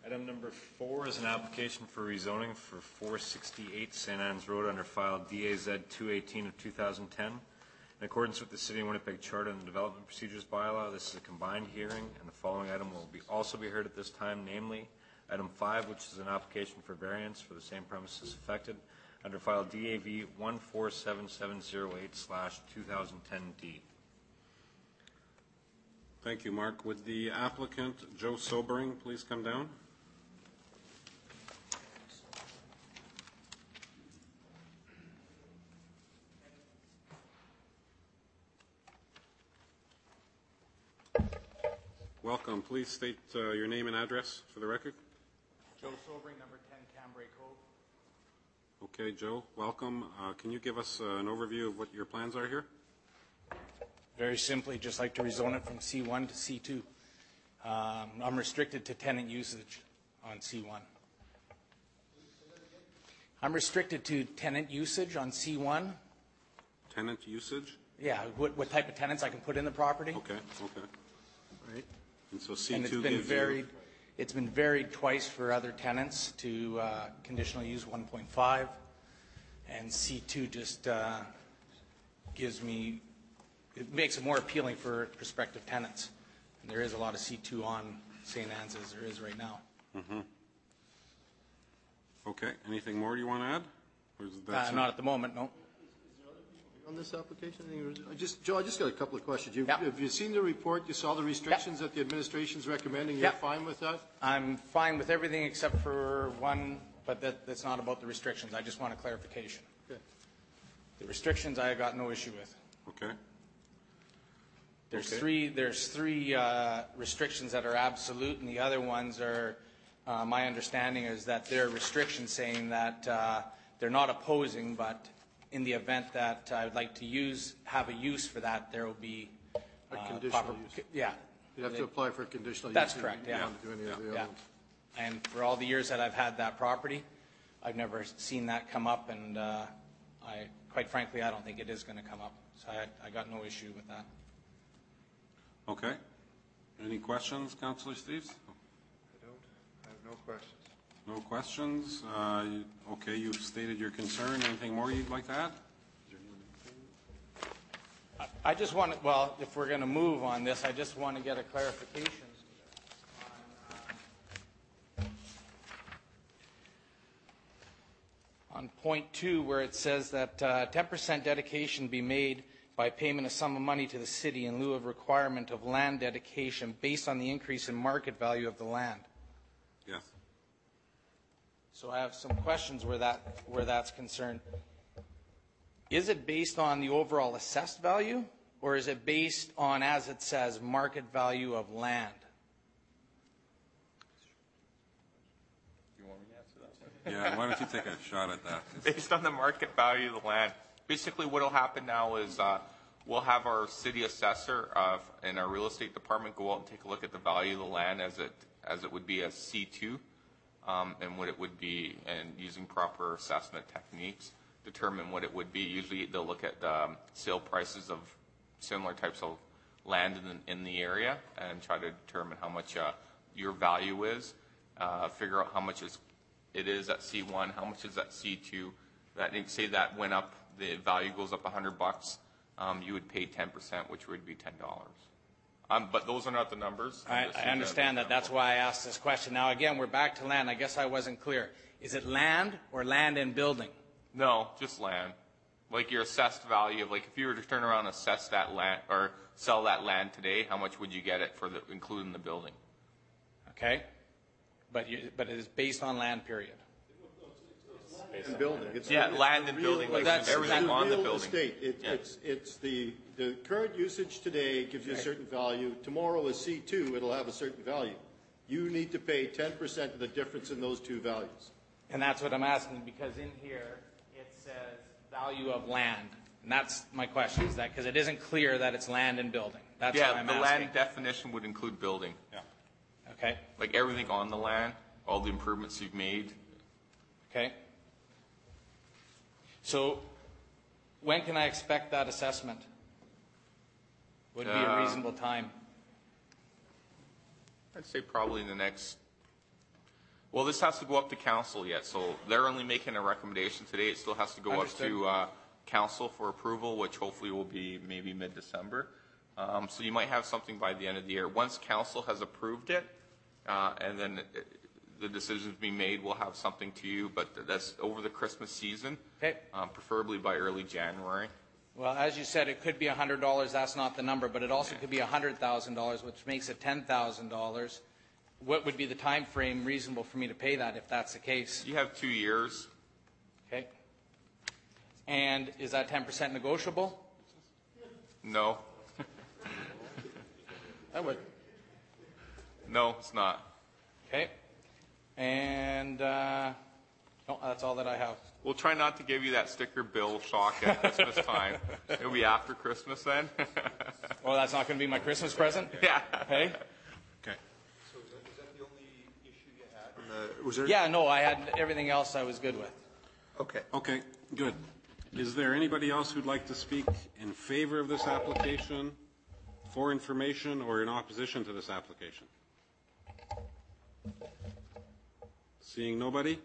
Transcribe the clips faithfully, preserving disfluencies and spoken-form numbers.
Item number four is an application for rezoning for four sixty-eight Saint Anne's Road under file D A Z two eighteen of two thousand ten. In accordance with the City of Winnipeg Charter and the Development Procedures Bylaw, this is a combined hearing, and the following item will be also be heard at this time, namely item five, which is an application for variance for the same premises affected under file D A V one four seven seven zero eight slash two thousand ten D. Thank you, Mark. Would the applicant, Joe Sobering, please come down? Welcome. Please state uh, your name and address for the record. Joe Sobering, number ten Cambrai Cove. Okay, Joe, welcome. Uh, can you give us uh, an overview of what your plans are here? Very simply, just like to rezone it from C one to C two. Um, I'm restricted to tenant usage on C one. I'm restricted to tenant usage on C one. Tenant usage? Yeah, what, what type of tenants I can put in the property. Okay, okay. Right. And so C two and it's been gives varied. you... It's been varied twice for other tenants to uh, conditional use one point five, and C two just uh, gives me, it makes it more appealing for prospective tenants. And there is a lot of C two on Saint Anne's as there is right now. Mm-hmm. Okay. Anything more you want to add? Or is that Uh, not at the moment, no. On this application, I just, Joe, I just got a couple of questions. You've, Yep. Have you seen the report? You saw the restrictions that the administration's recommending? You're Yep. fine with that? I'm fine with everything except for one, but that, that's not about the restrictions. I just want a clarification. Okay. The restrictions I got no issue with. Okay. There's Okay. three. There's three uh, restrictions that are absolute, and the other ones are. Uh, my understanding is that they're restrictions saying that uh, they're not opposing, but in the event that I would like to use have a use for that, there will be uh, A conditional proper, use. Yeah. You'd have to apply for a conditional use. That's if correct, you yeah. want to do any of the Yeah. other ones. And for all the years that I've had that property, I've never seen that come up, and uh, I, quite frankly, I don't think it is going to come up. So I, I got no issue with that. Okay. Any questions, Councillor Steves? I don't. I have no questions. No questions. Uh, you- okay, you've stated your concern. Anything more you'd like to add? I just want to, well, if we're going to move on this, I just want to get a clarification on, uh, on point two, where it says that uh, ten percent dedication be made by payment of sum of money to the city in lieu of requirement of land dedication based on the increase in market value of the land. Yes. So I have some questions where that where that's concerned. Is it based on the overall assessed value, or is it based on, as it says, market value of land? You want me to answer that one? Yeah, why don't you take a shot at that? Based on the market value of the land. Basically, what will happen now is uh, we'll have our city assessor uh, and our real estate department go out and take a look at the value of the land as it as it would be a C two, um, and what it would be, and using proper assessment techniques, determine what it would be. Usually, they'll look at the um, sale prices of similar types of land in the, in the area and try to determine how much uh, your value is. Uh, figure out how much is it is at C one, how much is at C two. That say that went up, the value goes up a hundred bucks. Um, you would pay ten percent, which would be ten dollars. Um, but those are not the numbers. I, I understand that. That's why I asked this question. Now, again, we're back to land. I guess I wasn't clear. Is it land or land and building? No, just land. Like your assessed value of, like, if you were to turn around and assess that land or sell that land today, how much would you get it for the, including the building? Okay, but you, but it is based on land. Period. And building. It's Yeah, it's land the and real- building, like, it's everything the on the real building. estate. It- Yeah. It's, it's the, the current usage today gives you a certain value. Tomorrow is C two, it'll have a certain value. You need to pay ten percent of the difference in those two values. And that's what I'm asking, because in here it says value of land, and that's my question. Is that because it isn't clear that it's land and building? That's Yeah, what I'm the asking. land definition would include building. Yeah. Okay. Like everything on the land, all the improvements you've made. Okay. So, when can I expect that assessment? Would be a Uh, reasonable time. I'd say probably in the next Well, this has to go up to council yet, so they're only making a recommendation today. It still has to go Understood. up to uh, council for approval, which hopefully will be maybe mid-December. Um, so you might have something by the end of the year. Once council has approved it, uh, and then it, the decision's being made, we'll have something to you, but that's over the Christmas season, Okay. um, preferably by early January. Well, as you said, it could be one hundred dollars. That's not the number, but it also could be one hundred thousand dollars, which makes it ten thousand dollars. What would be the time frame reasonable for me to pay that if that's the case? You have two years. Okay. And is that ten percent negotiable? No. I would. No, it's not. Okay. And uh, no, that's all that I have. We'll try not to give you that sticker bill shock at Christmas time. It'll be after Christmas then. Oh, that's not going to be my Christmas present? Yeah. Okay. Okay. So is that, is that the only issue you had? Uh, Was there? Yeah, no, I had everything else I was good with. Okay. Okay, good. Is there anybody else who'd like to speak in favor of this application, for information, or in opposition to this application? Seeing nobody,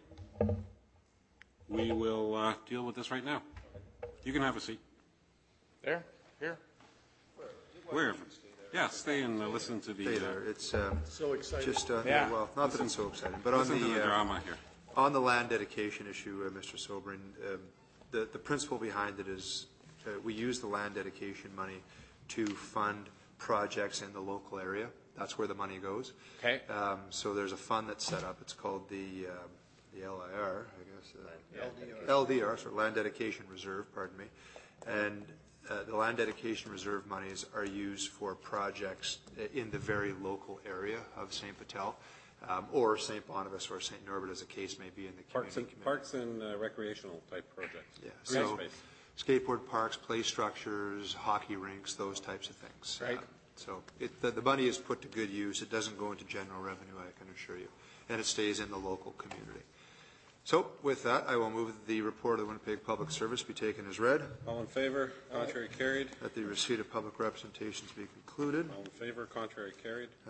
we will uh, deal with this right now. You can have a seat. There? Here? Wherever. Yeah, stay and uh, listen to the, Stay uh, there. It's um, So excited. just, uh, Yeah. well, not that it's so exciting, but on listen to the the, uh, drama here. on the land dedication issue, uh, Mister Sobrin, um, the, the principle behind it is uh, we use the land dedication money to fund projects in the local area. That's where the money goes. Okay. Um, so there's a fund that's set up. It's called the, um, the L I R, I guess. Uh, L D R. L D R, so Land Dedication Reserve, pardon me. And uh, the land dedication reserve monies are used for projects in the very local area of Saint Patel, um, or Saint Boniface or Saint Norbert, as the case may be in the Parks community. and, parks and uh, recreational type projects. Yeah, Green so space. skateboard parks, play structures, hockey rinks, those types of things. Right. Uh, So it, the, the money is put to good use. It doesn't go into general revenue, I can assure you, and it stays in the local community. So with that, I will move that the report of the Winnipeg Public Service be taken as read, All in favor? Contrary carried. that the receipt of public representations be concluded, All in favor? Contrary carried.